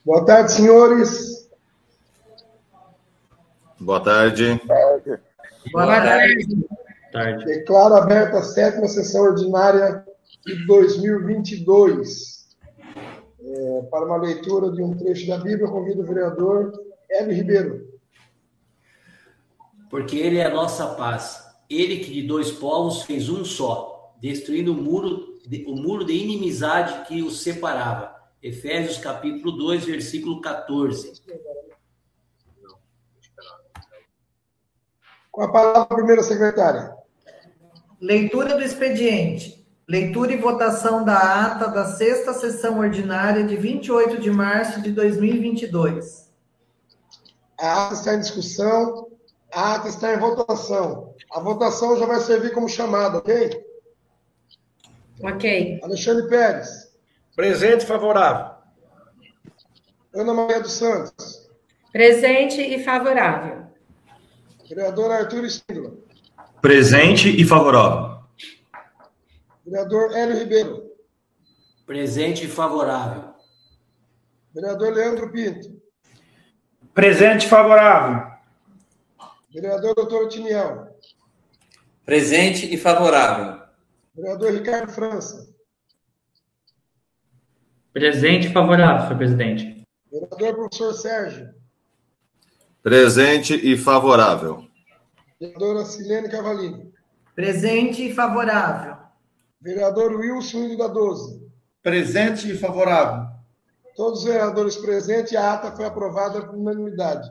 Boa tarde, senhores. Boa tarde. Boa tarde. Declaro aberta a 7ª sessão ordinária de 2022. Para uma leitura de um trecho da Bíblia, convido o vereador Hélio Ribeiro. Porque ele é a nossa paz. Ele que de dois povos fez um só, destruindo o muro de inimizade que os separava. Efésios capítulo 2, versículo 14. Com a palavra, primeira secretária. Leitura do expediente. Leitura e votação da ata da 6ª sessão ordinária de 28 de março de 2022. A ata está em discussão, a ata está em votação. A votação já vai servir como chamada, ok? Ok. Alexandre Pérez. Presente, favorável. Ana Maria dos Santos. Presente e favorável. Vereador Arthur Espíndola. Presente e favorável. Vereador Hélio Ribeiro. Presente e favorável. Vereador Leandro Pinto. Presente, favorável. Vereador Doutor Otiniel. Presente e favorável. Vereador Ricardo França. Presente e favorável, senhor presidente. Vereador Professor Sérgio. Presente e favorável. Vereadora Silene Cavalini. Presente e favorável. Vereador Wilson Índio da 12. Presente e favorável. Todos os vereadores presentes, a ata foi aprovada por unanimidade.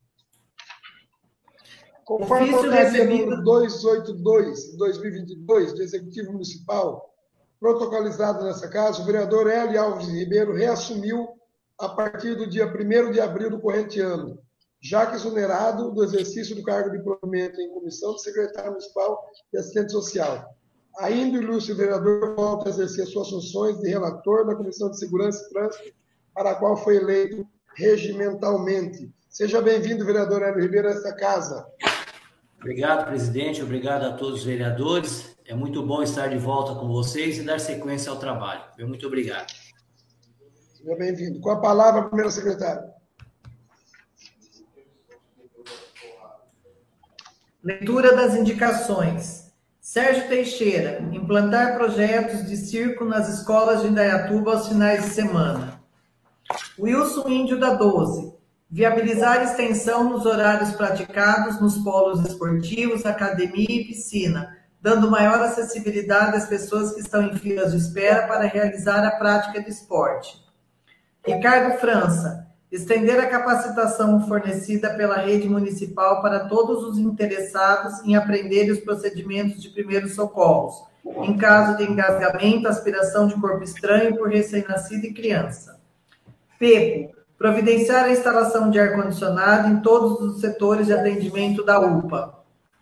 Conforme a portaria número 282 de 2022 do Executivo Municipal, protocolizado nessa casa, o vereador Hélio Alves Ribeiro reassumiu a partir do dia 1º de abril do corrente ano, já que exonerado do exercício do cargo de provimento em comissão de secretário municipal e assistente social. Ainda o ilustre vereador volta a exercer suas funções de relator da Comissão de Segurança e Trânsito, para a qual foi eleito regimentalmente. Seja bem-vindo, vereador Hélio Ribeiro, a esta casa. Obrigado, presidente. Obrigado a todos os vereadores. É muito bom estar de volta com vocês e dar sequência ao trabalho. Muito obrigado. Seja bem-vindo. Com a palavra, primeira secretária. Leitura das indicações. Sérgio Teixeira, implantar projetos de circo nas escolas de Indaiatuba aos finais de semana. Wilson Índio da 12, viabilizar extensão nos horários praticados nos polos esportivos, academia e piscina, dando maior acessibilidade às pessoas que estão em filas de espera para realizar a prática de esporte. Ricardo França, estender a capacitação fornecida pela rede municipal para todos os interessados em aprender os procedimentos de primeiros socorros, em caso de engasgamento, aspiração de corpo estranho por recém-nascido e criança. Pepo, providenciar a instalação de ar-condicionado em todos os setores de atendimento da UPA.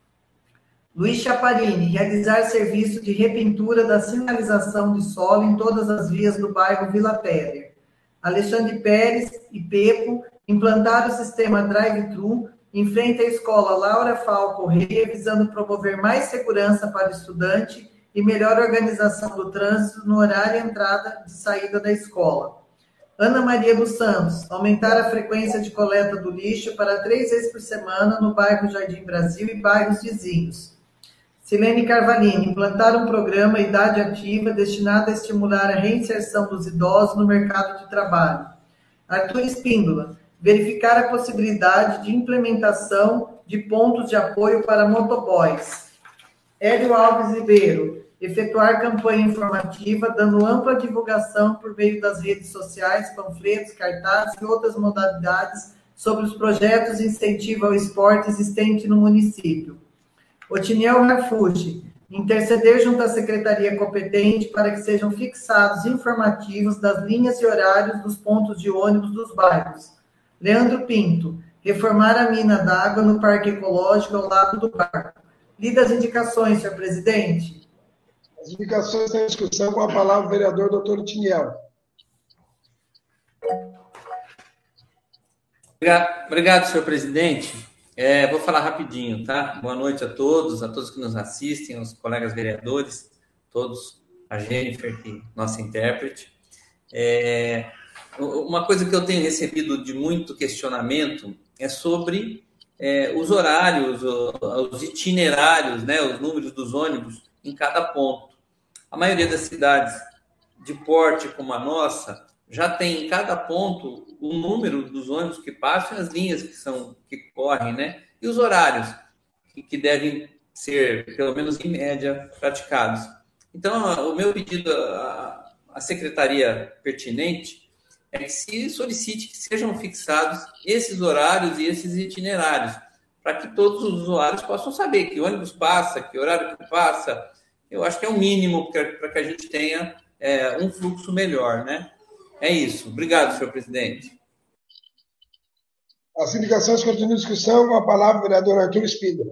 Luiz Chaparini, realizar serviço de repintura da sinalização de solo em todas as vias do bairro Vila Péder. Alexandre Pérez e Pepo, implantar o sistema drive-thru em frente à escola Laura Fal Correia, visando promover mais segurança para o estudante e melhor organização do trânsito no horário de entrada e saída da escola. Ana Maria dos Santos, aumentar a frequência de coleta do lixo para 3 vezes por semana no bairro Jardim Brasil e bairros vizinhos. Silene Carvalini, implantar um programa Idade Ativa destinado a estimular a reinserção dos idosos no mercado de trabalho. Arthur Espíndola, verificar a possibilidade de implementação de pontos de apoio para motoboys. Hélio Alves Ribeiro, efetuar campanha informativa, dando ampla divulgação por meio das redes sociais, panfletos, cartazes e outras modalidades sobre os projetos de incentivo ao esporte existentes no município. Otiniel Rafucci, interceder junto à secretaria competente para que sejam fixados informativos das linhas e horários dos pontos de ônibus dos bairros. Leandro Pinto, reformar a mina d'água no Parque Ecológico ao lado do barco. Lida as indicações, senhor presidente. As indicações estão em discussão, com a palavra o vereador doutor Otiniel. Obrigado, senhor presidente. Vou falar rapidinho, tá? Boa noite a todos que nos assistem, aos colegas vereadores, todos, a Jennifer, que nossa intérprete. Uma coisa que eu tenho recebido de muito questionamento é sobre os horários, os itinerários, né, os números dos ônibus em cada ponto. A maioria das cidades de porte como a nossa já tem em cada ponto o número dos ônibus que passam e as linhas que correm, né? E os horários que devem ser, pelo menos em média, praticados. Então, o meu pedido à secretaria pertinente é que se solicite que sejam fixados esses horários e esses itinerários, para que todos os usuários possam saber que ônibus passa, que horário que passa. Eu acho que é o mínimo para que a gente tenha um fluxo melhor, né? É isso. Obrigado, senhor presidente. As indicações continuam em discussão. Com a palavra, o vereador Arthur Spida.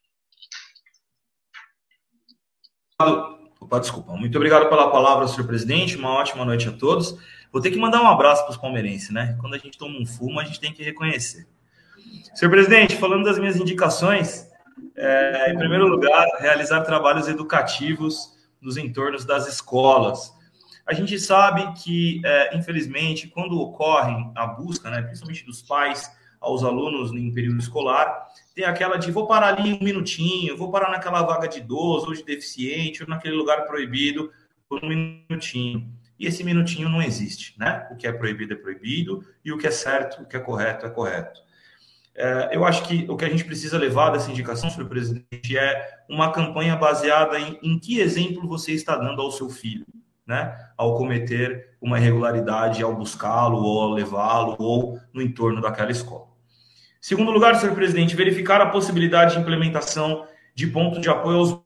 Desculpa. Muito obrigado pela palavra, senhor presidente. Uma ótima noite a todos. Vou ter que mandar um abraço para os palmeirenses, né? Quando a gente toma um fumo, a gente tem que reconhecer. Senhor presidente, falando das minhas indicações, em primeiro lugar, realizar trabalhos educativos nos entornos das escolas. A gente sabe que, infelizmente, quando ocorre a busca, né, principalmente dos pais aos alunos em período escolar, tem aquela de vou parar ali um minutinho, vou parar naquela vaga de idoso ou de deficiente ou naquele lugar proibido por um minutinho. E esse minutinho não existe, né? O que é proibido e o que é certo, o que é correto é correto. Eu acho que o que a gente precisa levar dessa indicação, senhor presidente, é uma campanha baseada em que exemplo você está dando ao seu filho, né? Ao cometer uma irregularidade, ao buscá-lo, ou ao levá-lo, ou no entorno daquela escola. Segundo lugar, senhor presidente, verificar a possibilidade de implementação de ponto de apoio aos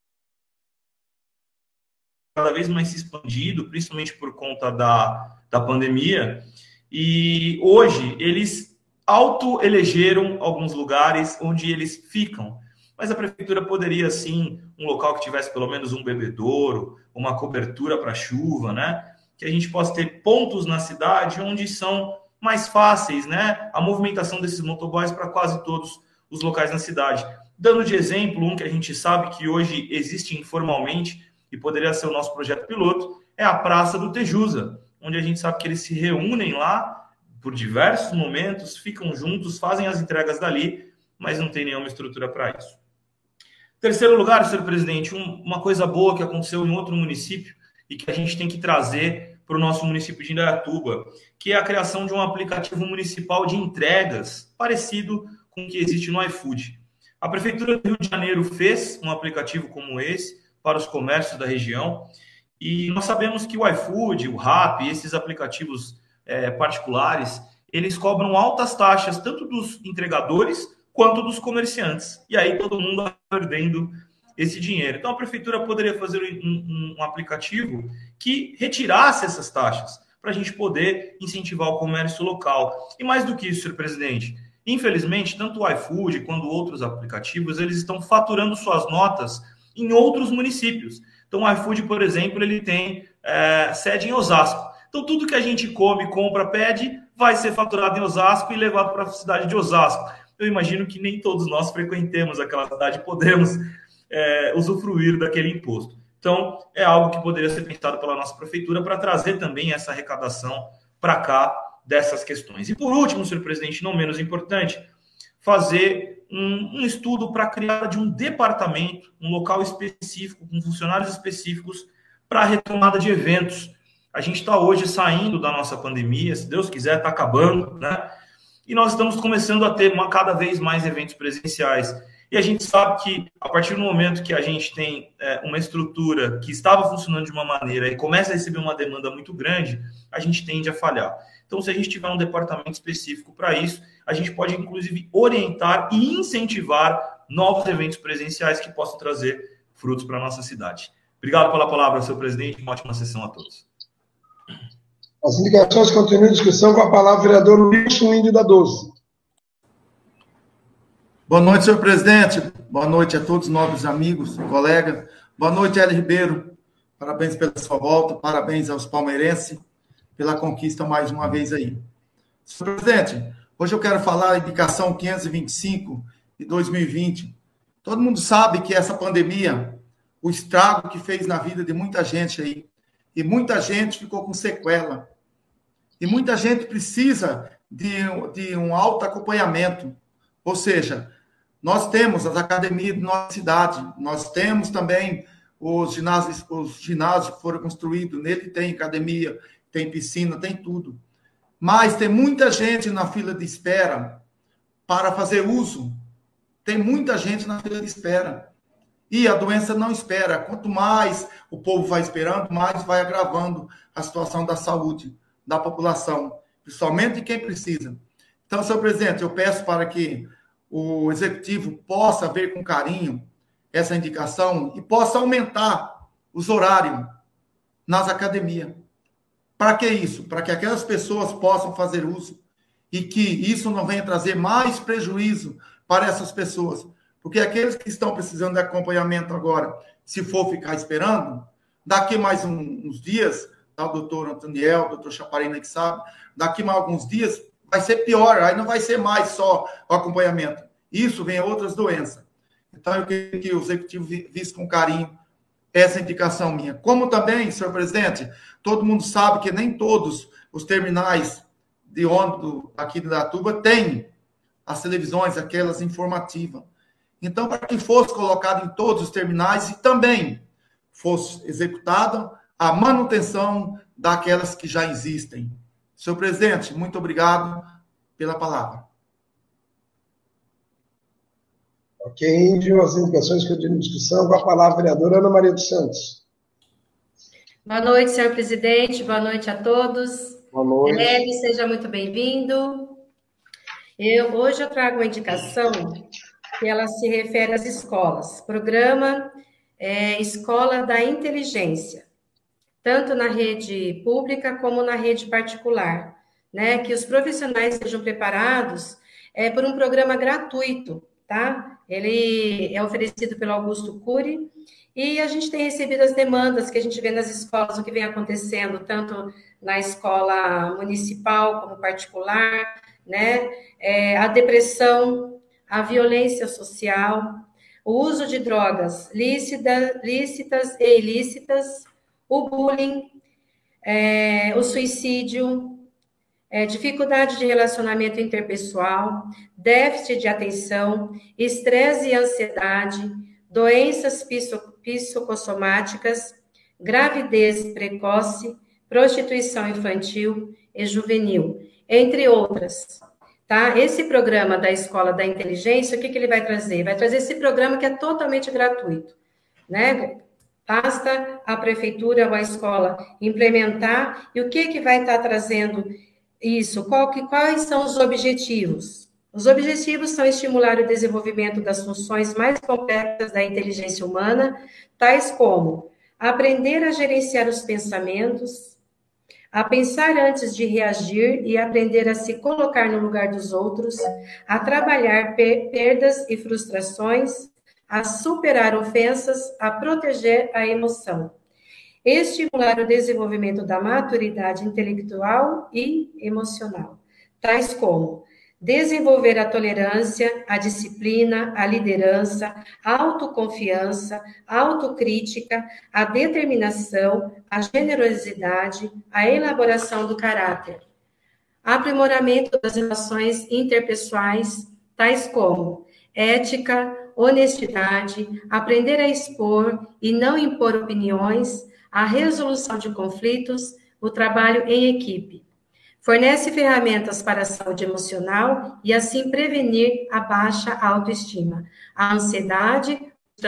cada vez mais se expandido, principalmente por conta da pandemia, e hoje eles autoelegeram alguns lugares onde eles ficam, mas a prefeitura poderia, sim, um local que tivesse pelo menos um bebedouro, uma cobertura para chuva, né? Que a gente possa ter pontos na cidade onde são mais fáceis, né? A movimentação desses motoboys para quase todos os locais na cidade. Dando de exemplo, um que a gente sabe que hoje existe informalmente e poderia ser o nosso projeto piloto, é a Praça do Tejusa, onde a gente sabe que eles se reúnem lá por diversos momentos, ficam juntos, fazem as entregas dali, mas não tem nenhuma estrutura para isso. Terceiro lugar, senhor presidente, uma coisa boa que aconteceu em outro município e que a gente tem que trazer para o nosso município de Indaiatuba, que é a criação de um aplicativo municipal de entregas, parecido com o que existe no iFood. A Prefeitura do Rio de Janeiro fez um aplicativo como esse para os comércios da região, e nós sabemos que o iFood, o Rappi, esses aplicativos particulares, eles cobram altas taxas, tanto dos entregadores quanto dos comerciantes. E aí todo mundo está perdendo esse dinheiro. Então a prefeitura poderia fazer um aplicativo que retirasse essas taxas, para a gente poder incentivar o comércio local. E mais do que isso, senhor presidente, infelizmente, tanto o iFood quanto outros aplicativos, eles estão faturando suas notas em outros municípios. Então o iFood, por exemplo, ele tem sede em Osasco. Então, tudo que a gente come, compra, pede, vai ser faturado em Osasco e levado para a cidade de Osasco. Eu imagino que nem todos nós frequentemos aquela cidade e podemos usufruir daquele imposto. Então, é algo que poderia ser pensado pela nossa prefeitura para trazer também essa arrecadação para cá dessas questões. E, por último, senhor presidente, não menos importante, fazer um estudo para a criação de um departamento, um local específico, com funcionários específicos para a retomada de eventos. A gente está hoje saindo da nossa pandemia, se Deus quiser, está acabando, né? E nós estamos começando a ter cada vez mais eventos presenciais. E a gente sabe que, a partir do momento que a gente tem uma estrutura que estava funcionando de uma maneira e começa a receber uma demanda muito grande, a gente tende a falhar. Então, se a gente tiver um departamento específico para isso, a gente pode, inclusive, orientar e incentivar novos eventos presenciais que possam trazer frutos para a nossa cidade. Obrigado pela palavra, senhor presidente. Uma ótima sessão a todos. As indicações continuam em discussão. Com a palavra, o vereador Wilson Índio da 12. Boa noite, senhor presidente. Boa noite a todos, nobres amigos, colegas. Boa noite, Hélio Ribeiro. Parabéns pela sua volta. Parabéns aos palmeirenses pela conquista mais uma vez aí. Senhor presidente, hoje eu quero falar a indicação 525 de 2020. Todo mundo sabe que essa pandemia, o estrago que fez na vida de muita gente aí, e muita gente ficou com sequela. E muita gente precisa de um alto acompanhamento. Ou seja, nós temos as academias de nossa cidade, nós temos também os ginásios que foram construídos, nele tem academia, tem piscina, tem tudo. Mas tem muita gente na fila de espera para fazer uso. Tem muita gente na fila de espera. E a doença não espera. Quanto mais o povo vai esperando, mais vai agravando a situação da saúde da população, principalmente de quem precisa. Então, senhor presidente, eu peço para que o executivo possa ver com carinho essa indicação e possa aumentar os horários nas academias. Para que isso? Para que aquelas pessoas possam fazer uso e que isso não venha trazer mais prejuízo para essas pessoas. Porque aqueles que estão precisando de acompanhamento agora, se for ficar esperando, daqui mais uns dias, tá, o doutor Antoniel, o doutor Chaparina que sabe, daqui mais alguns dias vai ser pior, aí não vai ser mais só o acompanhamento. Isso vem outras doenças. Então, eu queria que o executivo visse com carinho essa indicação minha. Como também, senhor presidente, todo mundo sabe que nem todos os terminais de ônibus aqui de Indaiatuba têm as televisões, aquelas informativas. Então, para que fosse colocado em todos os terminais e também fosse executada a manutenção daquelas que já existem. Senhor presidente, muito obrigado pela palavra. Ok, envio as indicações que eu tenho em discussão. Com a palavra, a vereadora Ana Maria dos Santos. Boa noite, senhor presidente. Boa noite a todos. Boa noite. Ele, seja muito bem-vindo. Hoje eu trago uma indicação que ela se refere às escolas. Programa Escola da Inteligência, tanto na rede pública como na rede particular, né? Que os profissionais sejam preparados por um programa gratuito, tá? Ele é oferecido pelo Augusto Cury e a gente tem recebido as demandas que a gente vê nas escolas, o que vem acontecendo, tanto na escola municipal como particular, né? A depressão, a violência social, o uso de drogas lícitas e ilícitas, o bullying, o suicídio, dificuldade de relacionamento interpessoal, déficit de atenção, estresse e ansiedade, doenças psicossomáticas, gravidez precoce, prostituição infantil e juvenil, entre outras. Tá? Esse programa da Escola da Inteligência, o que ele vai trazer? Vai trazer esse programa que é totalmente gratuito, né? Basta a prefeitura ou a escola implementar, e o que vai estar trazendo isso? Quais são os objetivos? Os objetivos são estimular o desenvolvimento das funções mais complexas da inteligência humana, tais como aprender a gerenciar os pensamentos, a pensar antes de reagir e aprender a se colocar no lugar dos outros, a trabalhar perdas e frustrações, a superar ofensas, a proteger a emoção. Estimular o desenvolvimento da maturidade intelectual e emocional, tais como desenvolver a tolerância, a disciplina, a liderança, a autoconfiança, a autocrítica, a determinação, a generosidade, a elaboração do caráter. Aprimoramento das relações interpessoais, tais como ética, honestidade, aprender a expor e não impor opiniões, a resolução de conflitos, o trabalho em equipe. Fornece ferramentas para a saúde emocional e, assim, prevenir a baixa autoestima, a ansiedade,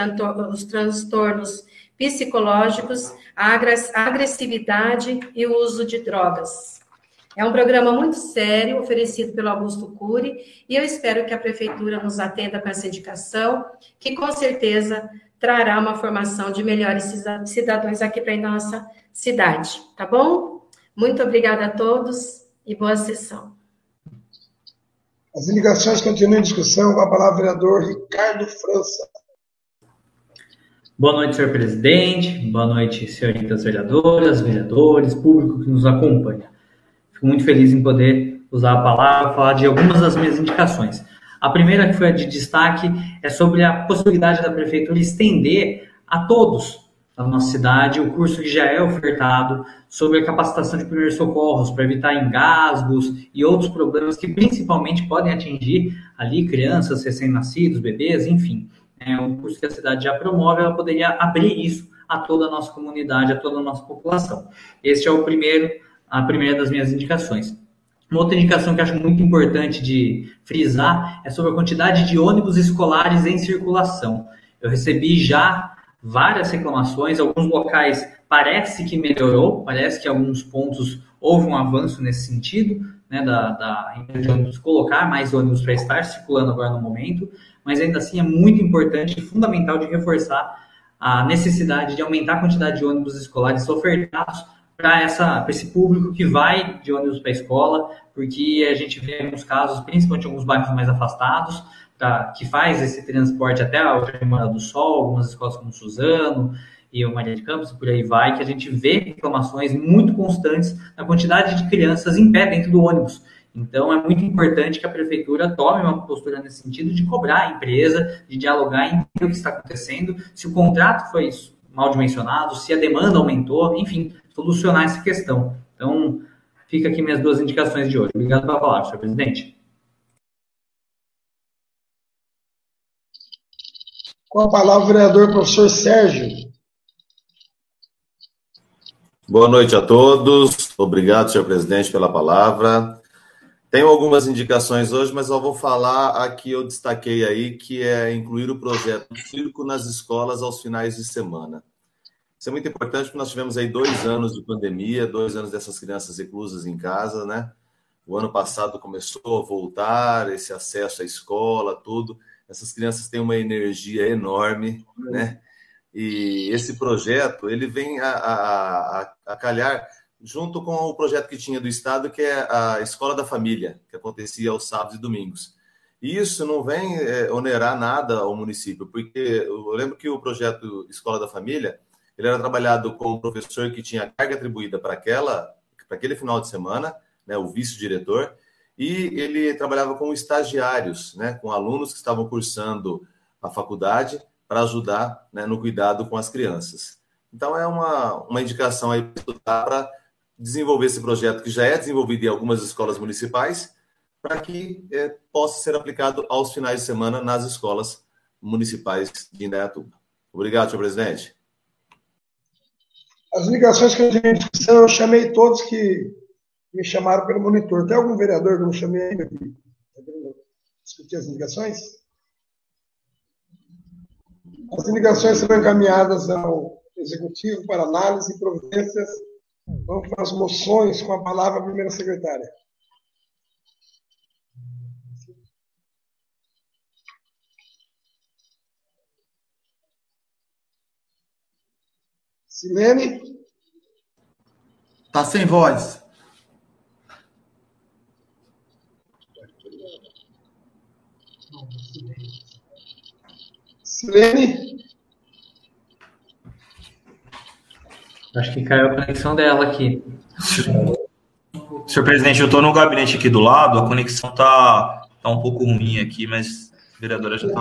os transtornos psicológicos, a agressividade e o uso de drogas. É um programa muito sério, oferecido pelo Augusto Cury, e eu espero que a Prefeitura nos atenda com essa indicação, que com certeza trará uma formação de melhores cidadãos aqui para a nossa cidade, tá bom? Muito obrigada a todos e boa sessão. As indicações continuam em discussão. Com a palavra, vereador Ricardo França. Boa noite, senhor presidente. Boa noite, senhoritas vereadoras, vereadores, público que nos acompanha. Fico muito feliz em poder usar a palavra, falar de algumas das minhas indicações. A primeira, que foi a de destaque, é sobre a possibilidade da Prefeitura estender a todos da nossa cidade, o curso que já é ofertado sobre a capacitação de primeiros socorros para evitar engasgos e outros problemas que principalmente podem atingir ali crianças, recém-nascidos, bebês, enfim. É um curso que a cidade já promove, ela poderia abrir isso a toda a nossa comunidade, a toda a nossa população. Este é a primeira das minhas indicações. Uma outra indicação que eu acho muito importante de frisar é sobre a quantidade de ônibus escolares em circulação. Eu recebi já várias reclamações, alguns locais parece que melhorou, parece que em alguns pontos houve um avanço nesse sentido, né, da empresa de ônibus colocar mais ônibus para estar circulando agora no momento, mas ainda assim é muito importante e fundamental de reforçar a necessidade de aumentar a quantidade de ônibus escolares ofertados para esse público que vai de ônibus para a escola, porque a gente vê alguns casos, principalmente em alguns bairros mais afastados, que faz esse transporte até o Jardim Morada do Sol, algumas escolas como Suzano e o Maria de Campos, por aí vai, que a gente vê reclamações muito constantes na quantidade de crianças em pé dentro do ônibus. Então, é muito importante que a prefeitura tome uma postura nesse sentido de cobrar a empresa, de dialogar e entender o que está acontecendo, se o contrato foi mal dimensionado, se a demanda aumentou, enfim, solucionar essa questão. Então, fica aqui minhas 2 indicações de hoje. Obrigado pela palavra, senhor presidente. Com a palavra o vereador professor Sérgio. Boa noite a todos. Obrigado, senhor presidente, pela palavra. Tenho algumas indicações hoje, mas eu vou falar a que eu destaquei aí, que é incluir o projeto do circo nas escolas aos finais de semana. Isso é muito importante, porque nós tivemos aí 2 anos de pandemia, 2 anos dessas crianças reclusas em casa, né? O ano passado começou a voltar, esse acesso à escola, tudo. Essas crianças têm uma energia enorme, né? E esse projeto, ele vem a calhar junto com o projeto que tinha do Estado, que é a Escola da Família, que acontecia aos sábados e domingos. E isso não vem onerar nada ao município, porque eu lembro que o projeto Escola da Família, ele era trabalhado com um professor que tinha carga atribuída para aquele final de semana, né, o vice-diretor, e ele trabalhava com estagiários, né, com alunos que estavam cursando a faculdade para ajudar, né, no cuidado com as crianças. Então, é uma indicação aí para desenvolver esse projeto que já é desenvolvido em algumas escolas municipais, para que possa ser aplicado aos finais de semana nas escolas municipais de Indaiatuba. Obrigado, senhor presidente. As indicações que eu tive em discussão, eu chamei todos que me chamaram pelo monitor. Tem algum vereador que eu não chamei ainda aqui? Discutir as indicações? As indicações serão encaminhadas ao Executivo para análise e providências. Vamos para as moções com a palavra a primeira secretária. Silene? Está sem voz. Silene? Acho que caiu a conexão dela aqui. Senhor presidente, eu estou no gabinete aqui do lado, a conexão tá um pouco ruim aqui, mas a vereadora já está...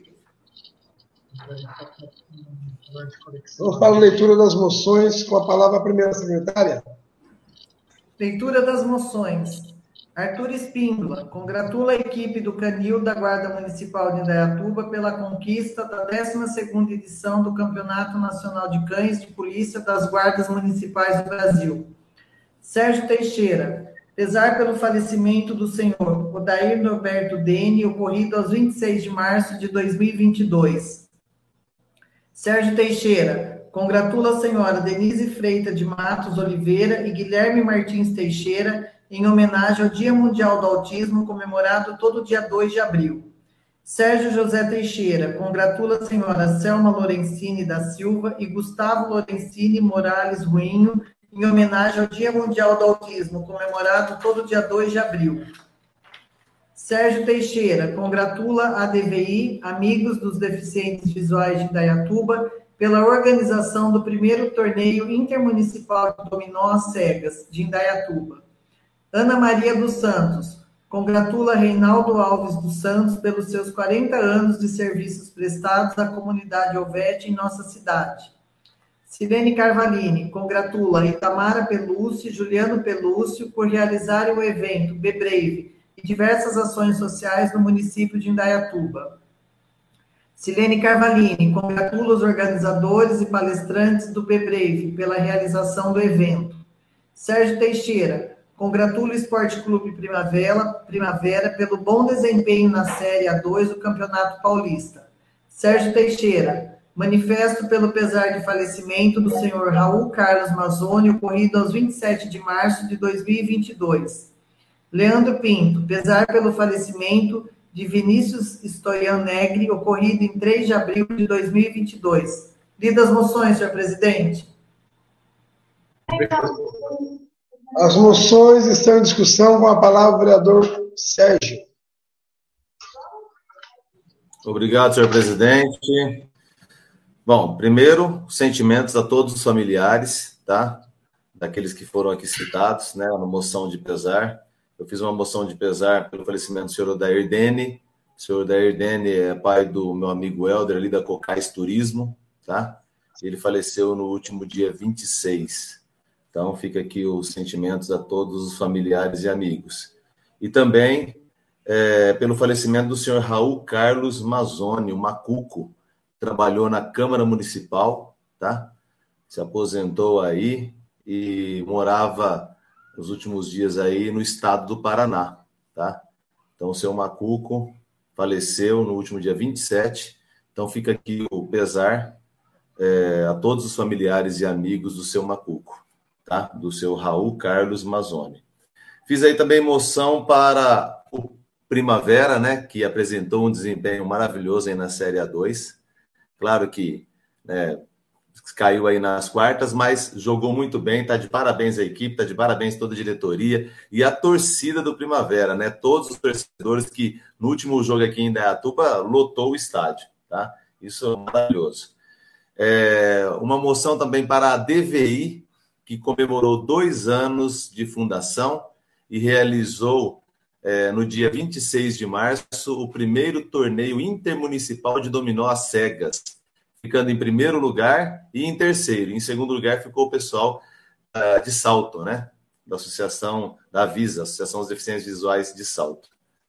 Vamos para a leitura das moções com a palavra a primeira secretária. Leitura das moções. Arthur Espíndola congratula a equipe do Canil da Guarda Municipal de Indaiatuba pela conquista da 12ª edição do Campeonato Nacional de Cães de Polícia das Guardas Municipais do Brasil. Sérgio Teixeira, pesar pelo falecimento do senhor Odair Norberto Dene, ocorrido aos 26 de março de 2022. Sérgio Teixeira, congratula a senhora Denise Freitas de Matos Oliveira e Guilherme Martins Teixeira em homenagem ao Dia Mundial do Autismo, comemorado todo dia 2 de abril. Sérgio José Teixeira, congratula a senhora Selma Lorenzini da Silva e Gustavo Lorenzini Morales Ruinho em homenagem ao Dia Mundial do Autismo, comemorado todo dia 2 de abril. Sérgio Teixeira congratula a DVI, Amigos dos Deficientes Visuais de Indaiatuba, pela organização do primeiro torneio intermunicipal de dominó às cegas de Indaiatuba. Ana Maria dos Santos congratula Reinaldo Alves dos Santos pelos seus 40 anos de serviços prestados à comunidade Ovete em nossa cidade. Silene Carvalini congratula Itamara Pelúcio e Juliano Pelúcio por realizarem o evento Bebrave e diversas ações sociais no município de Indaiatuba. Silene Carvalini congratula os organizadores e palestrantes do Bebrave pela realização do evento. Sérgio Teixeira congratula o Esporte Clube Primavera pelo bom desempenho na Série A2 do Campeonato Paulista. Sérgio Teixeira, manifesto pelo pesar de falecimento do senhor Raul Carlos Mazzoni, ocorrido aos 27 de março de 2022. Leandro Pinto, pesar pelo falecimento de Vinícius Stoian Negri, ocorrido em 3 de abril de 2022. Lidas moções, senhor presidente. As moções estão em discussão, com a palavra o vereador Sérgio. Obrigado, senhor presidente. Bom, primeiro, sentimentos a todos os familiares, tá? Daqueles que foram aqui citados, né? Uma moção de pesar. Eu fiz uma moção de pesar pelo falecimento do senhor Odair Dene. O senhor Odair Dene é pai do meu amigo Helder, ali da Cocais Turismo, tá? Ele faleceu no último dia 26. Então, fica aqui os sentimentos a todos os familiares e amigos. E também pelo falecimento do senhor Raul Carlos Mazzoni, o Macuco, trabalhou na Câmara Municipal, tá? Se aposentou aí e morava nos últimos dias aí no estado do Paraná, tá? Então, o seu Macuco faleceu no último dia 27. Então, fica aqui o pesar a todos os familiares e amigos do seu Macuco. Tá? Do seu Raul Carlos Mazzoni. Fiz aí também moção para o Primavera, né, que apresentou um desempenho maravilhoso aí na Série A2. Claro que caiu aí nas quartas, mas jogou muito bem, tá de parabéns a equipe, tá de parabéns toda a diretoria e a torcida do Primavera, né? Todos os torcedores que no último jogo aqui em Indaiatuba lotou o estádio, tá? Isso é maravilhoso. Uma moção também para a DVI, que comemorou 2 anos de fundação e realizou, no dia 26 de março, o primeiro torneio intermunicipal de dominó às cegas, ficando em primeiro lugar e em terceiro. Em segundo lugar ficou o pessoal de Salto, né? Da Associação da Visa, Associação dos Deficientes Visuais de Salto.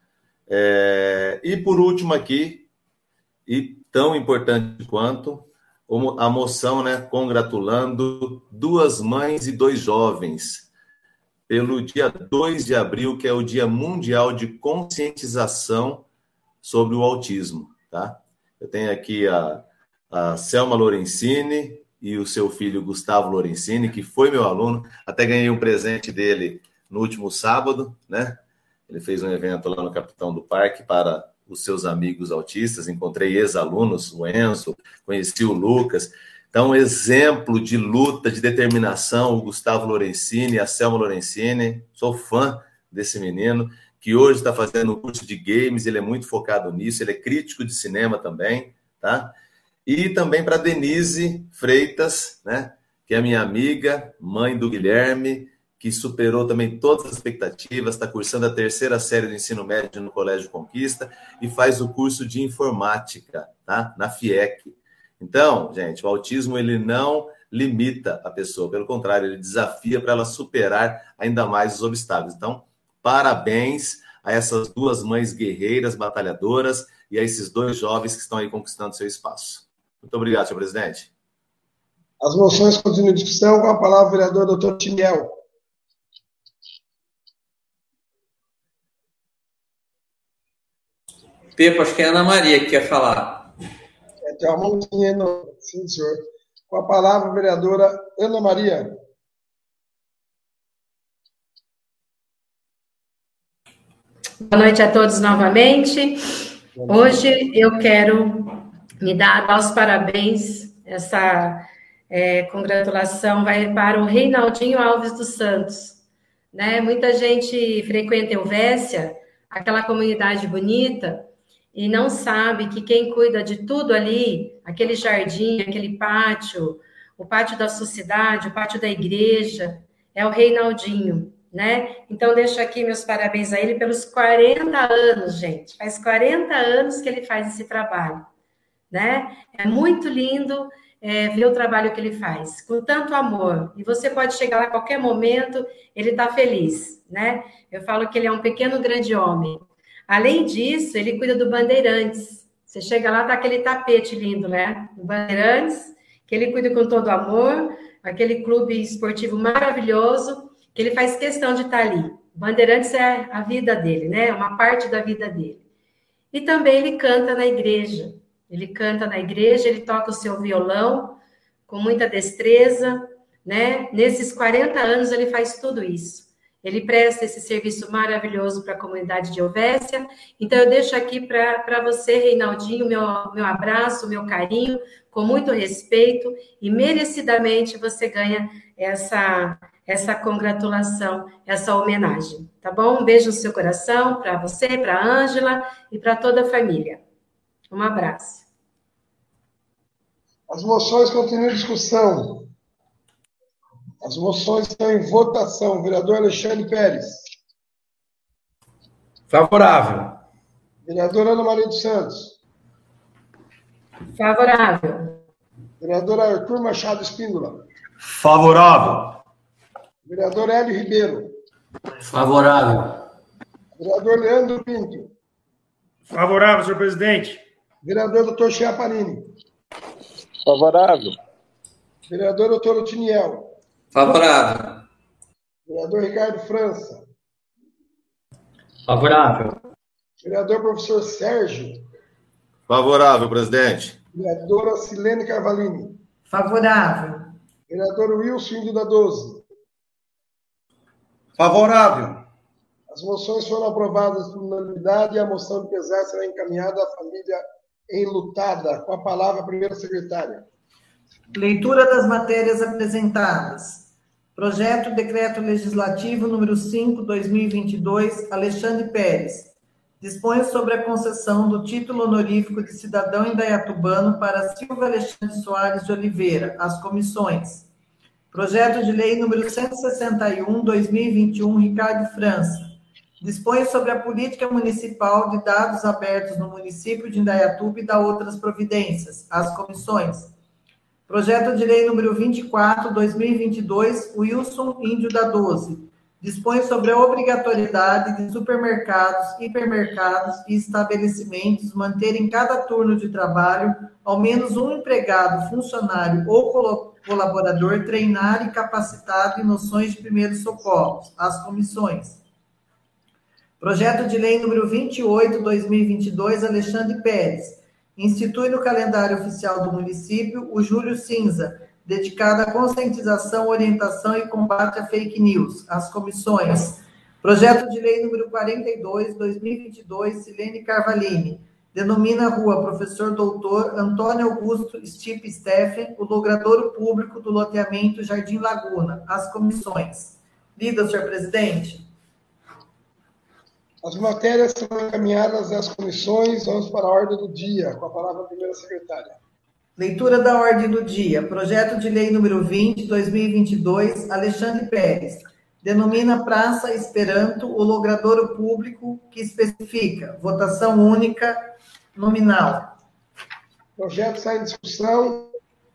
E por último aqui, e tão importante quanto, a moção, né, congratulando 2 mães e 2 jovens pelo dia 2 de abril, que é o Dia Mundial de Conscientização sobre o Autismo, tá? Eu tenho aqui a Selma Lorenzini e o seu filho Gustavo Lorenzini, que foi meu aluno, até ganhei um presente dele no último sábado, né? Ele fez um evento lá no Capitão do Parque para os seus amigos autistas, encontrei ex-alunos, o Enzo, conheci o Lucas. Então, exemplo de luta, de determinação, o Gustavo Lorenzini, a Selma Lorenzini, sou fã desse menino, que hoje está fazendo um curso de games, ele é muito focado nisso, ele é crítico de cinema também, tá? E também para Denise Freitas, né, que é minha amiga, mãe do Guilherme, que superou também todas as expectativas, está cursando a 3ª série do ensino médio no Colégio Conquista e faz o curso de informática, tá? Na FIEC. Então, gente, o autismo ele não limita a pessoa, pelo contrário, ele desafia para ela superar ainda mais os obstáculos. Então, parabéns a essas 2 mães guerreiras, batalhadoras e a esses 2 jovens que estão aí conquistando seu espaço. Muito obrigado, senhor presidente. As moções continuam em discussão, com a palavra o vereador doutor Tiniel. Pepo, acho que é a Ana Maria que quer falar. Tem uma mãozinha, sim, senhor. Com a palavra, a vereadora Ana Maria. Boa noite a todos novamente. Hoje eu quero dar os parabéns. Essa congratulação vai para o Reinaldinho Alves dos Santos. Né? Muita gente frequenta Elvésia, aquela comunidade bonita, e não sabe que quem cuida de tudo ali, aquele jardim, aquele pátio, o pátio da sociedade, o pátio da igreja, é o Reinaldinho, né? Então, deixo aqui meus parabéns a ele pelos 40 anos, gente. Faz 40 anos que ele faz esse trabalho, né? É muito lindo ver o trabalho que ele faz, com tanto amor. E você pode chegar lá a qualquer momento, ele está feliz, né? Eu falo que ele é um pequeno grande homem. Além disso, ele cuida do Bandeirantes. Você chega lá, tá aquele tapete lindo, né? Do Bandeirantes, que ele cuida com todo amor, aquele clube esportivo maravilhoso, que ele faz questão de estar ali. Bandeirantes é a vida dele, né? Uma parte da vida dele. E também ele canta na igreja. Ele canta na igreja, ele toca o seu violão com muita destreza, né? Nesses 40 anos ele faz tudo isso. Ele presta esse serviço maravilhoso para a comunidade de Helvécia. Então, eu deixo aqui para você, Reinaldinho, meu abraço, meu carinho, com muito respeito, e merecidamente você ganha essa congratulação, essa homenagem, tá bom? Um beijo no seu coração, para você, para a Ângela e para toda a família. Um abraço. As moções continuam em discussão. As moções estão em votação. Vereador Alexandre Pérez. Favorável. Vereadora Ana Maria dos Santos. Favorável. Vereador Arthur Machado Espíndola. Favorável. Vereador Hélio Ribeiro. Favorável. Vereador Leandro Pinto. Favorável, senhor presidente. Vereador Dr. Chiaparini. Favorável. Vereador Dr. Otiniel. Favorável. Vereador Ricardo França. Favorável. Vereador Professor Sérgio. Favorável, presidente. Vereadora Silene Carvalini. Favorável. Vereador Wilson Índio da 12. Favorável. As moções foram aprovadas por unanimidade e a moção de pesar será encaminhada à família enlutada. Com a palavra, a primeira secretária. Leitura das matérias apresentadas. Projeto Decreto Legislativo número 5/2022, Alexandre Pérez. Dispõe sobre a concessão do título honorífico de cidadão indaiatubano para Silva Alexandre Soares de Oliveira, as comissões. Projeto de lei número 161/2021, Ricardo França. Dispõe sobre a política municipal de dados abertos no município de Indaiatuba e da outras providências, as comissões. Projeto de lei número 24/2022, Wilson Índio da 12. Dispõe sobre a obrigatoriedade de supermercados, hipermercados e estabelecimentos manterem em cada turno de trabalho ao menos um empregado, funcionário ou colaborador treinado e capacitado em noções de primeiros socorros, as comissões. Projeto de lei número 28/2022, Alexandre Pérez. Institui no calendário oficial do município o Julho Cinza, dedicado à conscientização, orientação e combate a fake news, as comissões. Projeto de lei número 42/2022, Silene Carvalini. Denomina a rua Professor Doutor Antônio Augusto Stipe Steffen, o logradouro público do loteamento Jardim Laguna, as comissões. Lida, senhor presidente. As matérias serão encaminhadas às comissões. Vamos para a ordem do dia. Com a palavra, a primeira secretária. Leitura da ordem do dia. Projeto de lei número 20/2022, Alexandre Pérez. Denomina Praça Esperanto o logradouro público que especifica votação única nominal. Projeto sai em discussão.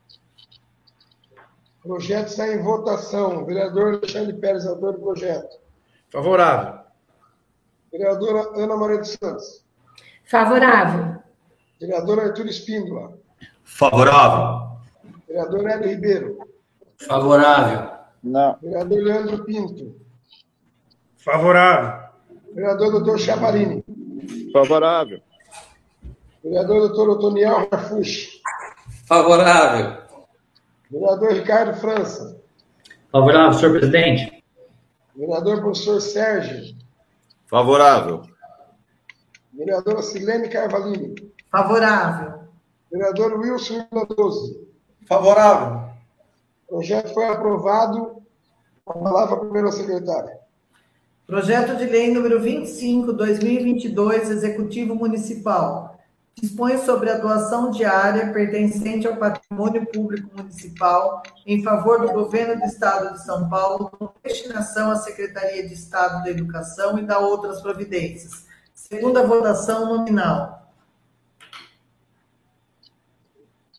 Projeto sai em votação. Vereador Alexandre Pérez, autor do projeto. Favorável. Vereadora Ana Maria dos Santos. Favorável. Vereador Arthur Espíndola. Favorável. Vereador Hélio Ribeiro. Favorável. Não. Vereador Leandro Pinto. Favorável. Vereador Dr. Chiaparini. Favorável. Vereador Dr. Otoniel Rafush. Favorável. Vereador Ricardo França. Favorável, senhor presidente. Vereador Professor Sérgio. Favorável. Vereadora Silene Carvalini. Favorável. Vereador Wilson da 12. Favorável. O projeto foi aprovado. Com a palavra, a primeira secretária. Projeto de lei número 25/2022, Executivo Municipal. Dispõe sobre a doação de área pertencente ao patrimônio público municipal em favor do Governo do Estado de São Paulo, com destinação à Secretaria de Estado da Educação e da outras providências. Segunda votação nominal.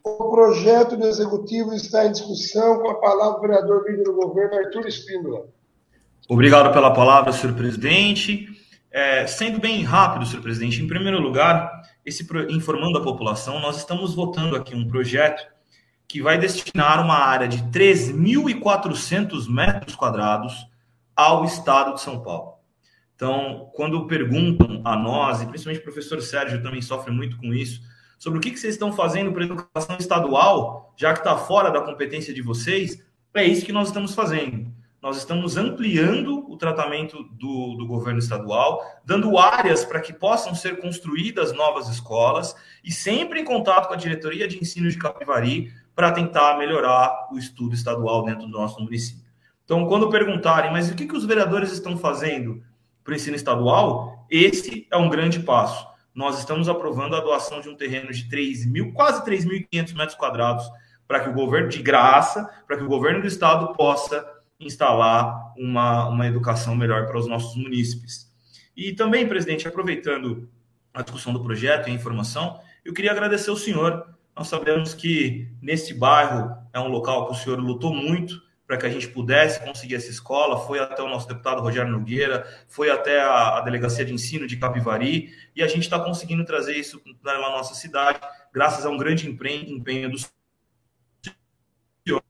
O projeto do Executivo está em discussão. Com a palavra o vereador líder do governo, Arthur Espíndola. Obrigado pela palavra, senhor presidente. Sendo bem rápido, senhor presidente, em primeiro lugar, informando a população, nós estamos votando aqui um projeto que vai destinar uma área de 3.400 metros quadrados ao estado de São Paulo. Então, quando perguntam a nós, e principalmente o professor Sérgio também sofre muito com isso, sobre o que vocês estão fazendo para a educação estadual, já que está fora da competência de vocês, é isso que nós estamos fazendo. Nós estamos ampliando o tratamento do governo estadual, dando áreas para que possam ser construídas novas escolas e sempre em contato com a diretoria de ensino de Capivari para tentar melhorar o estudo estadual dentro do nosso município. Então, quando perguntarem, mas o que os vereadores estão fazendo para o ensino estadual, esse é um grande passo. Nós estamos aprovando a doação de um terreno de quase 3.500 metros quadrados para que o governo, de graça, para que o governo do estado possa instalar uma educação melhor para os nossos munícipes. E também, presidente, aproveitando a discussão do projeto e a informação, eu queria agradecer ao senhor. Nós sabemos que nesse bairro é um local que o senhor lutou muito para que a gente pudesse conseguir essa escola, foi até o nosso deputado Rogério Nogueira, foi até a Delegacia de Ensino de Capivari, e a gente está conseguindo trazer isso na nossa cidade, graças a um grande empenho do senhor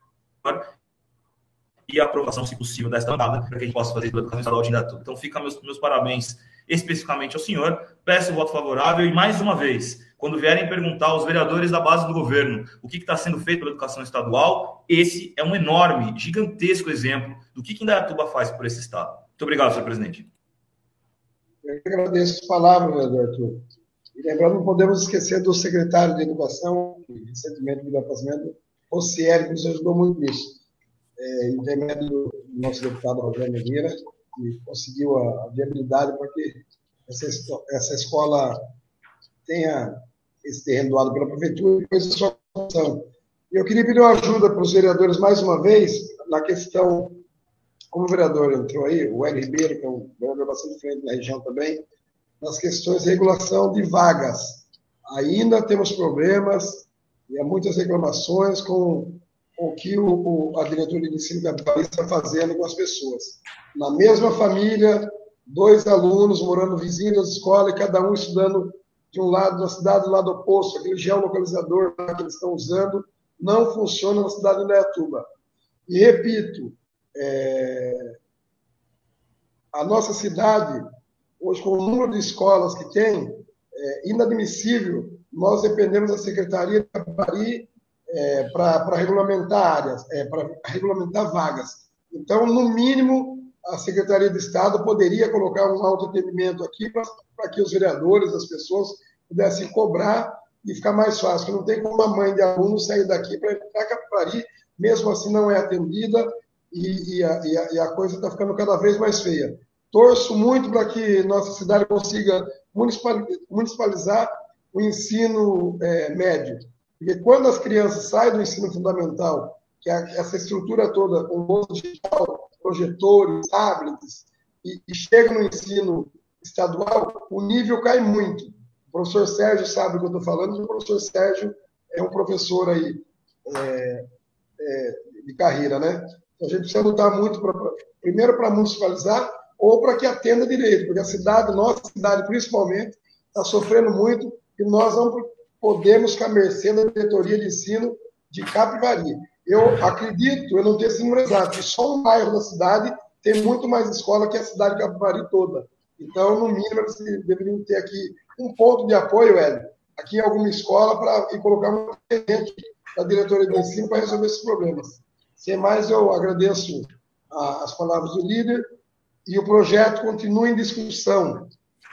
e a aprovação, se possível, desta bancada, para que a gente possa fazer a educação estadual de Indaiatuba. Então, fica meus parabéns especificamente ao senhor, peço o voto favorável e, mais uma vez, quando vierem perguntar aos vereadores da base do governo o que está sendo feito pela educação estadual, esse é um enorme, gigantesco exemplo do que Indaiatuba faz por esse estado. Muito obrigado, senhor presidente. Eu agradeço as palavras, vereador Arthur. E lembrando, não podemos esquecer do secretário de Educação, que recentemente me deu afastamento, o Cieri, que nos ajudou muito nisso. Intermédio do nosso deputado Rogério Nogueira, que conseguiu a viabilidade para que essa escola tenha esse terreno doado pela prefeitura e depois a sua construção. Eu queria pedir uma ajuda para os vereadores mais uma vez na questão, como o vereador entrou aí, o Hélio Ribeiro, que é um vereador bastante frente na região também, nas questões de regulação de vagas. Ainda temos problemas e há muitas reclamações com o que a diretoria de ensino da Capivari está fazendo com as pessoas. Na mesma família, 2 alunos morando vizinhos da escola e cada um estudando de um lado da cidade, do lado oposto. Aquele geolocalizador que eles estão usando não funciona na cidade de Indaiatuba. E repito, a nossa cidade, hoje com o número de escolas que tem, é inadmissível nós dependemos da Secretaria de Capivari para regulamentar áreas, para regulamentar vagas. Então, no mínimo, a Secretaria de Estado poderia colocar um autoatendimento aqui para que os vereadores, as pessoas, pudessem cobrar e ficar mais fácil, porque não tem como uma mãe de aluno sair daqui para ir para Capivari, mesmo assim não é atendida e a coisa está ficando cada vez mais feia. Torço muito para que nossa cidade consiga municipalizar o ensino médio. Porque quando as crianças saem do ensino fundamental, que é essa estrutura toda, com bolsa digital, projetores, tablets, e chega no ensino estadual, o nível cai muito. O professor Sérgio sabe o que eu estou falando, o professor Sérgio é um professor aí de carreira, né? Então, a gente precisa lutar muito, primeiro para municipalizar, ou para que atenda direito, porque a cidade, nossa cidade principalmente, está sofrendo muito e nós não podemos ficar à mercê da diretoria de ensino de Capivari. Eu acredito, eu não tenho esse número exato, que só um bairro da cidade tem muito mais escola que a cidade de Capivari toda. Então, no mínimo, eles deveriam ter aqui um ponto de apoio, Hélio, aqui em alguma escola, e colocar um gerente da diretoria de ensino para resolver esses problemas. Sem mais, eu agradeço as palavras do líder e o projeto continua em discussão.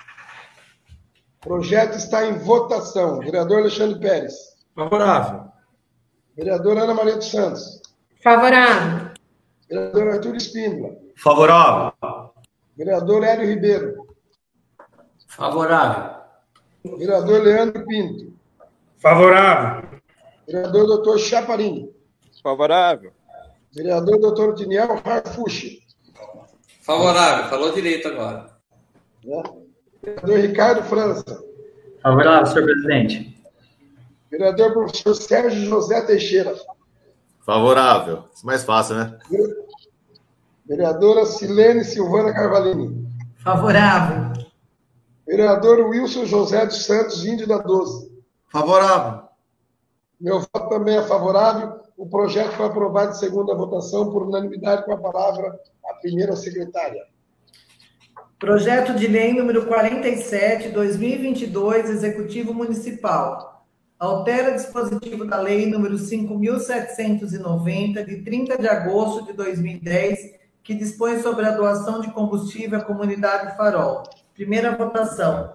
O projeto está em votação. Vereador Alexandre Pérez. Favorável. Vereadora Ana Maria dos Santos. Favorável. Vereador Arthur Espíndola. Favorável. Vereador Hélio Ribeiro. Favorável. Vereador Leandro Pinto. Favorável. Vereador Dr. Chaparini. Favorável. Vereador Dr. Tiniel Harfushi. Favorável. Falou direito agora. Vereador Ricardo França. Favorável, senhor presidente. Vereador professor Sérgio José Teixeira. Favorável. Isso é mais fácil, né? Vereadora Silene Silvana Carvalini. Favorável. Vereador Wilson José dos Santos, Índio da 12. Favorável. Meu voto também é favorável. O projeto foi aprovado em segunda votação por unanimidade, com a palavra a primeira secretária. Projeto de lei número 47, 2022, Executivo Municipal. Altera dispositivo da lei número 5.790, de 30 de agosto de 2010, que dispõe sobre a doação de combustível à comunidade Farol. Primeira votação.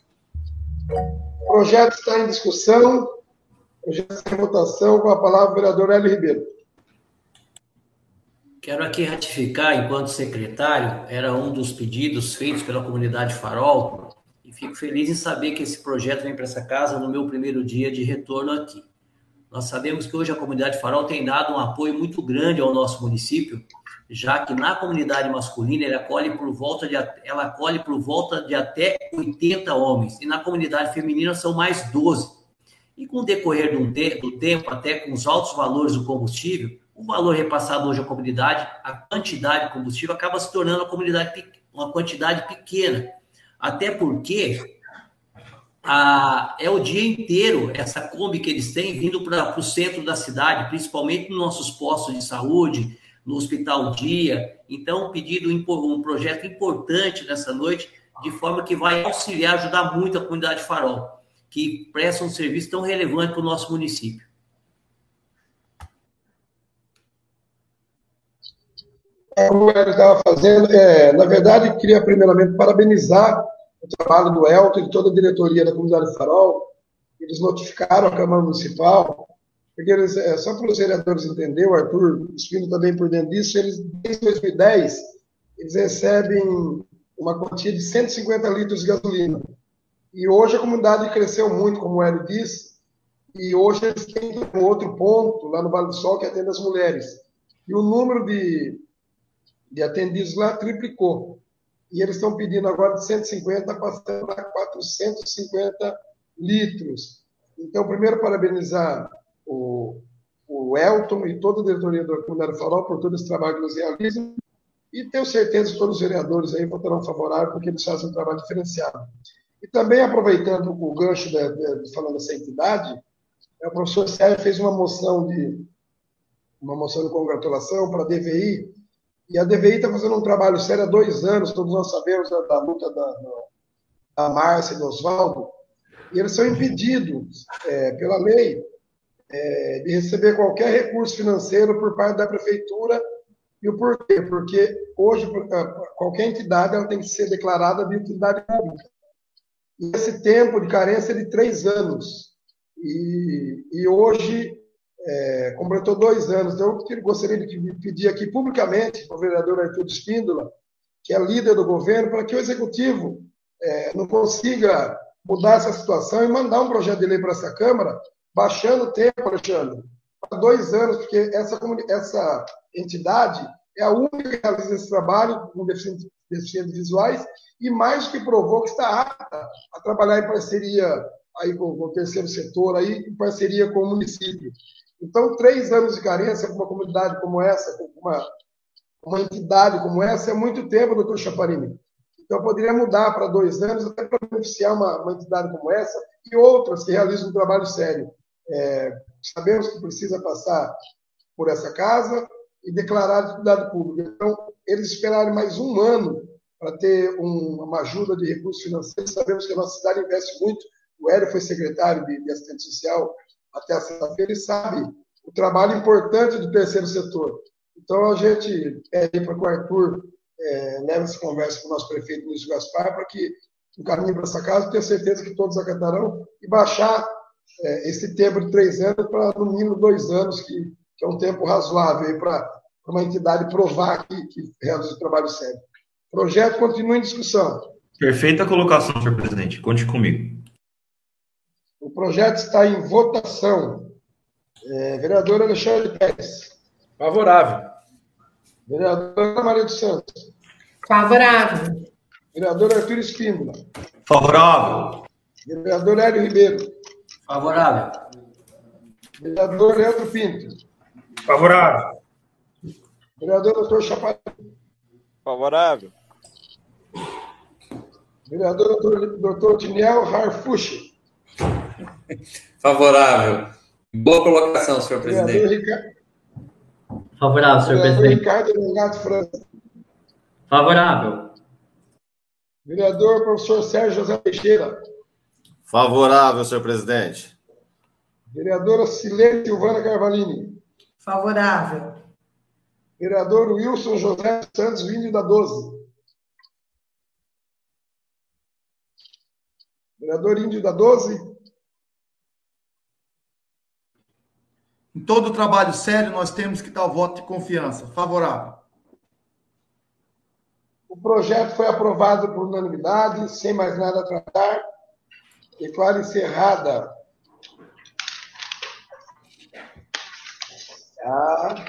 O projeto está em discussão. Projeto está em votação. Com a palavra o vereador Hélio Ribeiro. Quero aqui ratificar, enquanto secretário, era um dos pedidos feitos pela comunidade Farol, e fico feliz em saber que esse projeto vem para essa casa no meu primeiro dia de retorno aqui. Nós sabemos que hoje a comunidade Farol tem dado um apoio muito grande ao nosso município, já que na comunidade masculina ela acolhe por volta de até 80 homens, e na comunidade feminina são mais 12. E com o decorrer do tempo, até com os altos valores do combustível, o valor repassado hoje à comunidade, a quantidade de combustível acaba se tornando uma quantidade pequena. Até porque é o dia inteiro essa Kombi que eles têm vindo para o centro da cidade, principalmente nos nossos postos de saúde, no Hospital Dia. Então, um projeto importante nessa noite, de forma que vai auxiliar, ajudar muito a comunidade Farol, que presta um serviço tão relevante para o nosso município. Como o Hélio estava fazendo, na verdade, queria primeiramente parabenizar o trabalho do Elton e de toda a diretoria da comunidade Farol. Eles notificaram a Câmara Municipal, porque eles, só para os vereadores entenderem, o Arthur Espino também por dentro disso, eles, desde 2010, eles recebem uma quantia de 150 litros de gasolina. E hoje a comunidade cresceu muito, como o Hélio disse, e hoje eles têm um outro ponto, lá no Vale do Sol, que atende as mulheres. E o número de atendidos lá triplicou. E eles estão pedindo agora de 150, passando a 450 litros. Então, primeiro, parabenizar o Elton e toda a diretoria da Comunidade Farol por todo esse trabalho que eles realizam. E tenho certeza que todos os vereadores aí votarão favorável, porque eles fazem um trabalho diferenciado. E também, aproveitando o gancho falando dessa entidade, o professor Sérgio fez uma moção de congratulação para a DVI. E a DVI está fazendo um trabalho sério há 2 anos, todos nós sabemos da luta da Márcia e do Oswaldo, e eles são impedidos, pela lei, de receber qualquer recurso financeiro por parte da prefeitura. E o porquê? Porque hoje qualquer entidade ela tem que ser declarada de utilidade pública. E esse tempo de carência é de 3 anos. E hoje completou 2 anos. Então, eu gostaria de pedir aqui publicamente para o vereador Arthur Espíndola, que é líder do governo, para que o Executivo não consiga mudar essa situação e mandar um projeto de lei para essa Câmara, baixando o tempo, Alexandre, para 2 anos, porque essa entidade é a única que realiza esse trabalho com deficientes visuais e mais do que provou que está apta a trabalhar em parceria aí com o terceiro setor, aí, em parceria com o município. Então, 3 anos de carência para uma comunidade como essa, com uma entidade como essa, é muito tempo, doutor Chaparini. Então, poderia mudar para 2 anos, até para beneficiar uma entidade como essa e outras que realizam um trabalho sério. Sabemos que precisa passar por essa casa e declarar de utilidade pública. Então, eles esperarem mais 1 ano para ter uma ajuda de recursos financeiros. Sabemos que a nossa cidade investe muito. O Hélio foi secretário de assistente social até a sexta-feira e sabe o trabalho importante do terceiro setor. Então, a gente pede para que o Arthur leve essa conversa com o nosso prefeito, Luiz Gaspar, para que encaminhe para essa casa. Tenho certeza que todos acatarão e baixar esse tempo de 3 anos para, no mínimo, 2 anos, que é um tempo razoável para uma entidade provar que realiza um trabalho sério. O projeto continua em discussão. Perfeita colocação, senhor presidente. Conte comigo. O projeto está em votação. Vereador Alexandre Pérez. Favorável. Vereadora Maria dos Santos. Favorável. Vereador Arthur Espíndola. Favorável. Vereador Hélio Ribeiro. Favorável. Vereador Leandro Pinto. Favorável. Vereador doutor Chaparini. Favorável. Vereador doutor Tiniel Harfushi. Favorável. Boa colocação, senhor presidente. Favorável, senhor Vereador presidente. Ricardo Legato França. Favorável. Vereador professor Sérgio José Teixeira. Favorável, senhor presidente. Vereadora Silene Silvana Carvalini. Favorável. Vereador Wilson José Santos Víndio da 12. Vereador Índio da 12. Em todo trabalho sério, nós temos que dar o voto de confiança. Favorável. O projeto foi aprovado por unanimidade, sem mais nada a tratar. Declaro encerrada a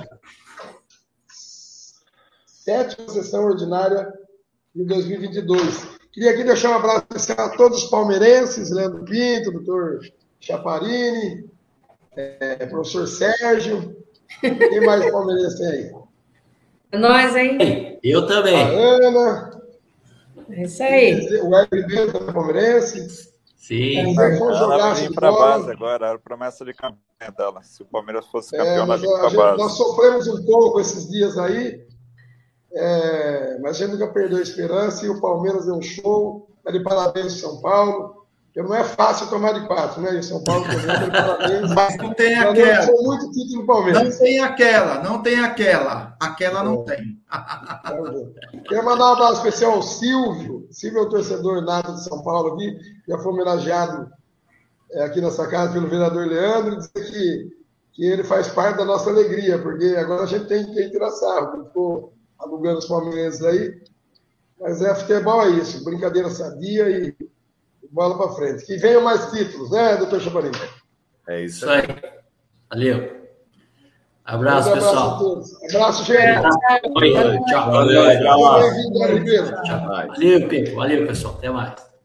7ª sessão ordinária de 2022. Queria aqui deixar um abraço especial a todos os palmeirenses, Leandro Pinto, doutor Chaparini, professor Sérgio. Quem mais palmeirense tem aí? É nós, hein? Eu também. A Ana. É isso aí. O Hélio também palmeirense. Sim. Ela vai vir para a base agora, era a promessa de campanha dela. Se o Palmeiras fosse campeão, ela vinha para a base. Nós sofremos um pouco esses dias aí, mas a gente nunca perdeu a esperança e o Palmeiras deu um show. Tá de parabéns ao São Paulo. Porque não é fácil tomar de 4, né? E o São Paulo também tá de parabéns. Mas não tem aquela. Não muito título no Palmeiras. Não tem aquela. Aquela não tem. Queria mandar um abraço especial ao Silvio. Silvio é o torcedor nato de São Paulo aqui, já foi homenageado aqui nessa casa pelo vereador Leandro, e dizer que ele faz parte da nossa alegria, porque agora a gente tem que tirar sarro, ele ficou alugando os palmeirenses aí. Mas futebol é isso, brincadeira sadia e bola para frente. Que venham mais títulos, né, doutor Chaparini? É isso Isso aí. Valeu. Abraço, pessoal. A todos. Abraço, gente. Tchau. Valeu. Bem-vindo, Ribeiro. Valeu, Pico. Valeu, pessoal. Até mais.